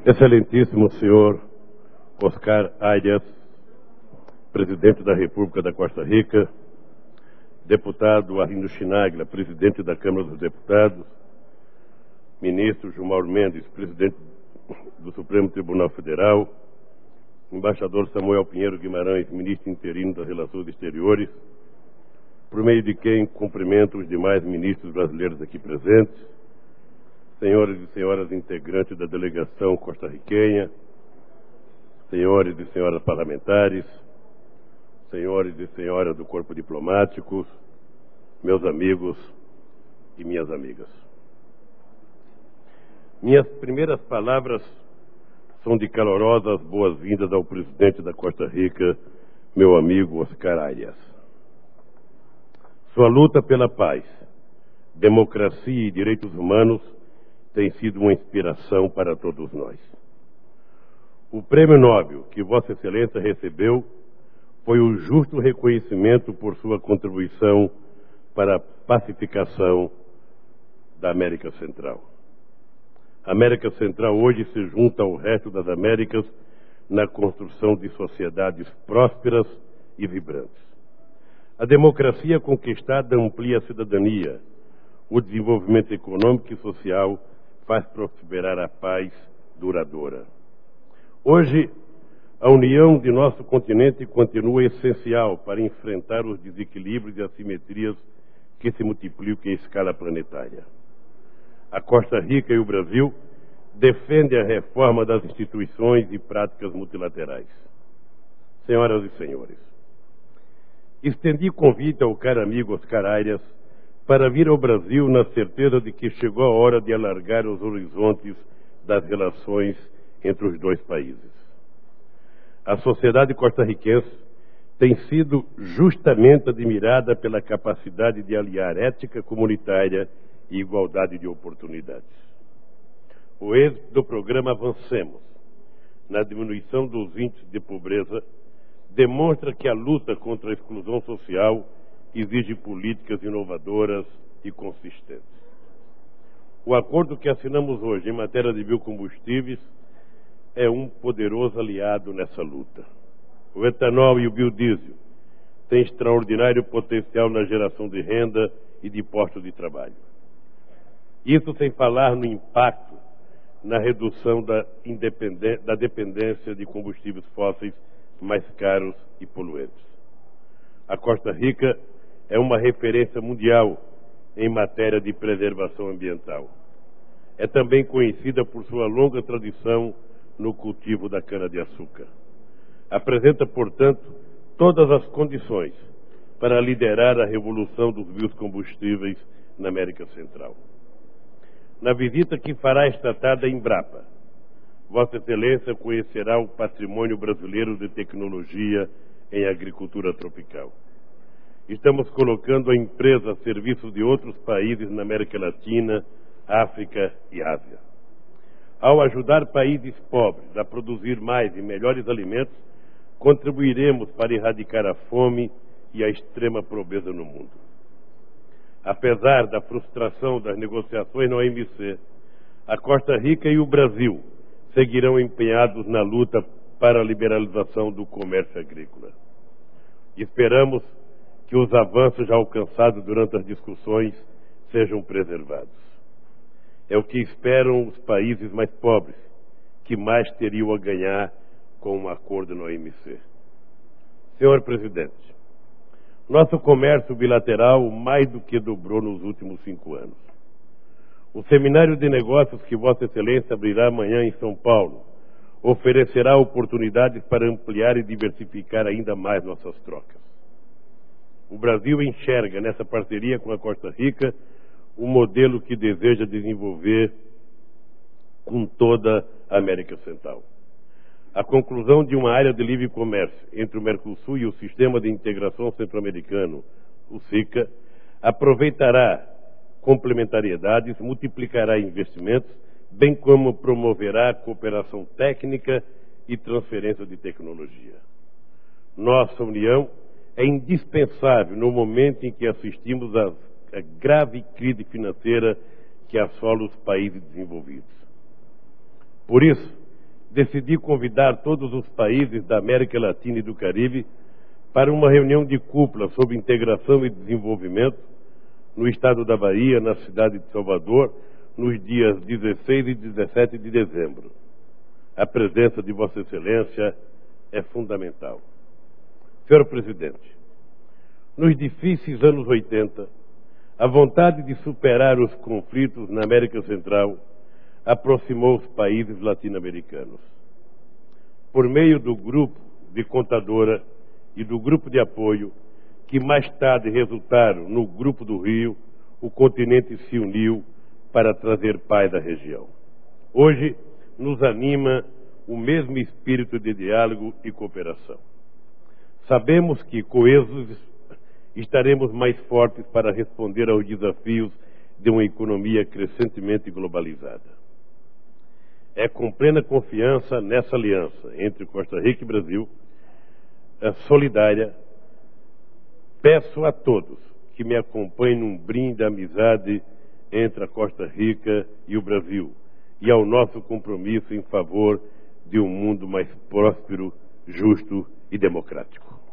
Excelentíssimo senhor Oscar Arias, presidente da República da Costa Rica, deputado Arlindo Chinaglia, presidente da Câmara dos Deputados, ministro Gilmar Mendes, presidente do Supremo Tribunal Federal, embaixador Samuel Pinheiro Guimarães, ministro interino das Relações Exteriores, por meio de quem cumprimento os demais ministros brasileiros aqui presentes, senhores e senhoras integrantes da delegação costarriquenha, senhores e senhoras parlamentares, senhores e senhoras do corpo diplomático, meus amigos e minhas amigas. Minhas primeiras palavras são de calorosas boas-vindas ao presidente da Costa Rica, meu amigo Oscar Arias. Sua luta pela paz, democracia e direitos humanos tem sido uma inspiração para todos nós. O Prêmio Nobel que Vossa Excelência recebeu foi o justo reconhecimento por sua contribuição para a pacificação da América Central. A América Central hoje se junta ao resto das Américas na construção de sociedades prósperas e vibrantes. A democracia conquistada amplia a cidadania, o desenvolvimento econômico e social faz prosperar a paz duradoura. Hoje, a união de nosso continente continua essencial para enfrentar os desequilíbrios e assimetrias que se multiplicam em escala planetária. A Costa Rica e o Brasil defendem a reforma das instituições e práticas multilaterais. Senhoras e senhores, estendi convite ao caro amigo Oscar Arias para vir ao Brasil na certeza de que chegou a hora de alargar os horizontes das relações entre os dois países. A sociedade costarriquense tem sido justamente admirada pela capacidade de aliar ética comunitária e igualdade de oportunidades. O êxito do programa Avancemos, na diminuição dos índices de pobreza, demonstra que a luta contra a exclusão social exige políticas inovadoras e consistentes. O acordo que assinamos hoje em matéria de biocombustíveis é um poderoso aliado nessa luta. O etanol e o biodiesel têm extraordinário potencial na geração de renda e de postos de trabalho. Isso sem falar no impacto na redução da dependência de combustíveis fósseis mais caros e poluentes. A Costa Rica é uma referência mundial em matéria de preservação ambiental. É também conhecida por sua longa tradição no cultivo da cana-de-açúcar. Apresenta, portanto, todas as condições para liderar a revolução dos biocombustíveis na América Central. Na visita que fará esta tarde à Embrapa, Vossa Excelência conhecerá o patrimônio brasileiro de tecnologia em agricultura tropical. Estamos colocando a empresa a serviço de outros países na América Latina, África e Ásia. Ao ajudar países pobres a produzir mais e melhores alimentos, contribuiremos para erradicar a fome e a extrema pobreza no mundo. Apesar da frustração das negociações na OMC, a Costa Rica e o Brasil seguirão empenhados na luta para a liberalização do comércio agrícola. Esperamos que os avanços já alcançados durante as discussões sejam preservados. É o que esperam os países mais pobres, que mais teriam a ganhar com um acordo na OMC. Senhor Presidente, nosso comércio bilateral mais do que dobrou nos últimos 5 anos. O seminário de negócios que Vossa Excelência abrirá amanhã em São Paulo oferecerá oportunidades para ampliar e diversificar ainda mais nossas trocas. O Brasil enxerga nessa parceria com a Costa Rica um modelo que deseja desenvolver com toda a América Central. A conclusão de uma área de livre comércio entre o Mercosul e o Sistema de Integração Centro-Americano, o SICA, aproveitará complementariedades, multiplicará investimentos, bem como promoverá cooperação técnica e transferência de tecnologia. Nossa união é indispensável no momento em que assistimos à grave crise financeira que assola os países desenvolvidos. Por isso, decidi convidar todos os países da América Latina e do Caribe para uma reunião de cúpula sobre integração e desenvolvimento no estado da Bahia, na cidade de Salvador, nos dias 16 e 17 de dezembro. A presença de Vossa Excelência é fundamental. Senhor Presidente, nos difíceis anos 80, a vontade de superar os conflitos na América Central aproximou os países latino-americanos. Por meio do grupo de contadora e do grupo de apoio, que mais tarde resultaram no Grupo do Rio, o continente se uniu para trazer paz à região. Hoje, nos anima o mesmo espírito de diálogo e cooperação. Sabemos que, coesos, estaremos mais fortes para responder aos desafios de uma economia crescentemente globalizada. É com plena confiança nessa aliança entre Costa Rica e Brasil, solidária, peço a todos que me acompanhem num brinde à amizade entre a Costa Rica e o Brasil e ao nosso compromisso em favor de um mundo mais próspero, justo e democrático.